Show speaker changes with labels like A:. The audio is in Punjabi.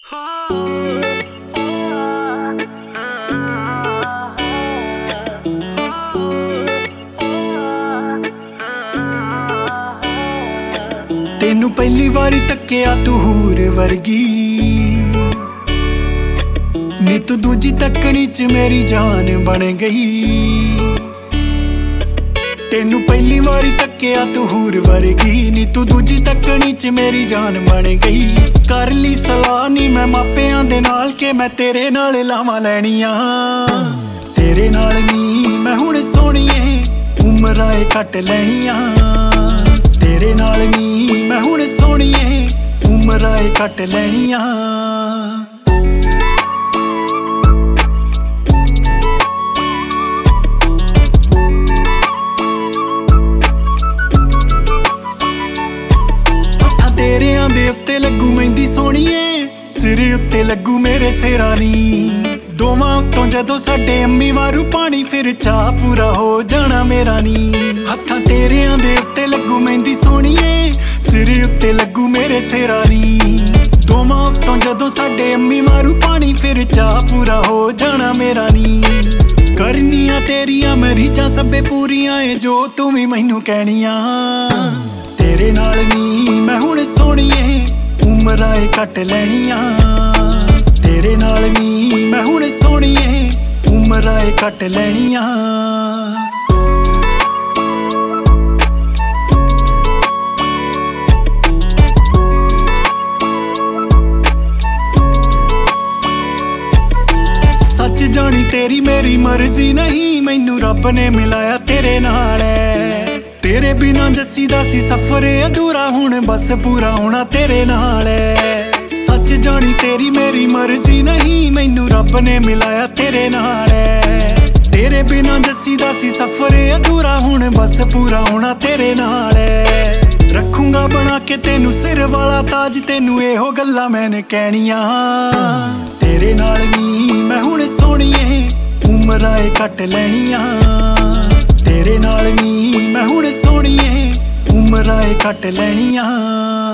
A: ਤੈਨੂੰ ਪਹਿਲੀ ਵਾਰੀ ਤੱਕਿਆ ਤੂੰ ਹੂਰ ਵਰਗੀ ਨੀ ਤੂੰ ਦੂਜੀ ਤੱਕਣੀ ਚ ਮੇਰੀ ਜਾਨ ਬਣ ਗਈ। ਤੈਨੂੰ ਪਹਿਲੀ ਵਾਰੀ ਤੱਕਿਆ ਤੂੰ ਹੂਰ ਵਰਗੀ ਨੀ ਤੂੰ ਦੂਜੀ ਤੱਕਣੀ ਚ ਮੇਰੀ ਜਾਨ ਬਣ ਗਈ। ਕਰ ਲਈ ਸਲਾਹ ਨੀ ਮੈਂ ਮਾਪਿਆਂ ਦੇ ਨਾਲ ਕਿ ਮੈਂ ਤੇਰੇ ਨਾਲ ਲਾਵਾਂ ਲੈਣੀਆਂ। ਤੇਰੇ ਨਾਲ ਨੀ ਮੈਂ ਹੁਣ ਸੋਹਣੀਏ ਉਮਰਾਂ ਏ ਕੱਟ ਲੈਣੀਆਂ। ਤੇਰੇ ਨਾਲ ਨੀ ਮੈਂ ਹੁਣ ਸੋਹਣੀਏ ਉਮਰਾਂ ਏ ਕੱਟ ਲੈਣੀਆਂ। ਤੇਰਿਆਂ ਦੇ ਉੱਤੇ ਲੱਗੂ ਮਹਿੰਦੀ ਸੋਹਣੀਏ ਸਿਰ ਉੱਤੇ ਲੱਗੂ ਮੇਰੇ ਸਿਰਾਂ ਨੀ। ਦੋਵਾਂ ਉੱਤੋਂ ਜਦੋਂ ਸਾਡੇ ਅੰਮੀ ਵਾਰੂ ਪਾਣੀ ਫਿਰ ਚਾਹ ਪੂਰਾ ਹੋ ਜਾਣਾ ਮੇਰਾ ਨੀ। ਹੱਥਾਂ ਤੇਰਿਆਂ ਦੇ ਉੱਤੇ ਲੱਗੂ ਮਹਿੰਦੀ ਸੋਹਣੀਏ ਸਿਰ ਉੱਤੇ ਲੱਗੂ ਮੇਰੇ ਸਿਰਾਂ ਨੀ। ਦੋਵਾਂ ਉੱਤੋਂ ਜਦੋਂ ਸਾਡੇ ਅੰਮੀ ਵਾਰੂ ਪਾਣੀ ਫਿਰ ਚਾਹ ਪੂਰਾ ਹੋ ਜਾਣਾ ਮੇਰਾ ਨੀ। ਕਰਨੀਆਂ ਤੇਰੀਆਂ ਮੈਂ ਰੀਝਾਂ ਸਭੇ ਪੂਰੀਆਂ ਏ ਜੋ ਤੂੰ ਵੀ ਮੈਨੂੰ ਕਹਿਣੀਆਂ। ਤੇਰੇ ਨਾਲ ਨੀ ਮੈਂ ਹੁਣ ਸੋਹਣੀਏ ਉਮਰਾਂ ਏ ਕੱਟ ਲੈਣੀਆਂ। ਤੇਰੇ ਨਾਲ ਨੀ ਮੈਂ ਹੁਣ ਸੋਹਣੀਏ ਉਮਰਾਂ ਏ ਕੱਟ ਲੈਣੀਆਂ। ਸੱਚ ਜਾਣੀ ਤੇਰੀ ਮੇਰੀ ਮਰਜ਼ੀ ਨਹੀਂ ਮੈਨੂੰ ਰੱਬ ਨੇ ਮਿਲਾਇਆ ਤੇਰੇ ਨਾਲ। ਤੇਰੇ ਬਿਨਾਂ ਜੱਸੀ ਦਾ ਸੀ ਸਫ਼ਰ ਅਧੂਰਾ ਹੁਣ ਬਸ ਪੂਰਾ ਹੋਣਾ ਤੇਰੇ ਨਾਲ। ਸੱਚ ਜਾਣੀ ਤੇਰੀ ਮੇਰੀ ਮਰਜ਼ੀ ਨਹੀਂ ਮੈਨੂੰ ਰੱਬ ਨੇ ਮਿਲਾਇਆ ਤੇਰੇ ਨਾਲ। ਤੇਰੇ ਬਿਨਾਂ ਜੱਸੀ ਦਾ ਸੀ ਸਫ਼ਰ ਅਧੂਰਾ ਹੁਣ ਬਸ ਪੂਰਾ ਹੋਣਾ ਤੇਰੇ ਨਾਲ। ਰੱਖੂੰਗਾ ਬਣਾ ਕੇ ਤੈਨੂੰ ਸਿਰ ਵਾਲਾ ਤਾਜ ਤੈਨੂੰ ਇਹੋ ਗੱਲਾਂ ਮੈਨੇ ਕਹਿਣੀਆਂ। ਤੇਰੇ ਨਾਲ ਨੀ ਮੈਂ ਹੁਣ ਸੋਹਣੀਏ ਉਮਰਾਂ ਏ ਕੱਟ ਲੈਣੀਆਂ। ਤੇਰੇ ਨਾਲ ਨੀ ਮੈਂ ਹੁਣ ਸੋਹਣੀਏ ਉਮਰਾਂ ਏ ਕੱਟ ਲੈਣੀਆਂ।